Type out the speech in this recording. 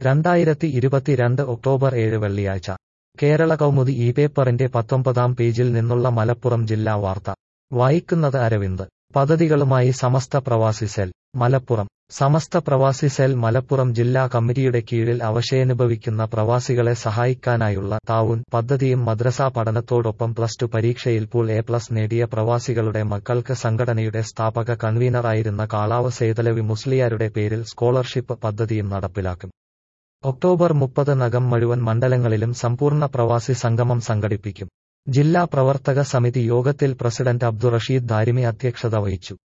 2022 October 7 വെള്ളിയാഴ്ച കേരള കൗമുദി ഈ പേപ്പറിന്റെ 19-ാം പേജിൽ നിന്നുള്ള മലപ്പുറം ജില്ലാ വാർത്ത വായിക്കുന്നത് അരവിന്ദ്. പദ്ധതികളുമായി സമസ്ത പ്രവാസി സെൽ. മലപ്പുറം. സമസ്ത പ്രവാസി സെൽ മലപ്പുറം ജില്ലാ കമ്മിറ്റിയുടെ കീഴിൽ അവശയനുഭവിക്കുന്ന പ്രവാസികളെ സഹായിക്കാനായുള്ള താവൂൻ പദ്ധതിയും മദ്രസാ പഠനത്തോടൊപ്പം +2 പരീക്ഷയിൽ പൂൾ എ+ നേടിയ പ്രവാസികളുടെ മക്കൾക്ക് സംഘടനയുടെ സ്ഥാപക കൺവീനറായിരുന്ന കാളാവ് സെയ്തലവി മുസ്ലിയാരുടെ പേരിൽ സ്കോളർഷിപ്പ് പദ്ധതിയും നടപ്പിലാക്കും. ഒക്ടോബർ 30-നകം മുഴുവൻ മണ്ഡലങ്ങളിലും സമ്പൂർണ്ണ പ്രവാസി സംഗമം സംഘടിപ്പിക്കും. ജില്ലാ പ്രവർത്തക സമിതി യോഗത്തിൽ പ്രസിഡന്റ് അബ്ദുറഷീദ് ദാരിമി അധ്യക്ഷത വഹിച്ചു.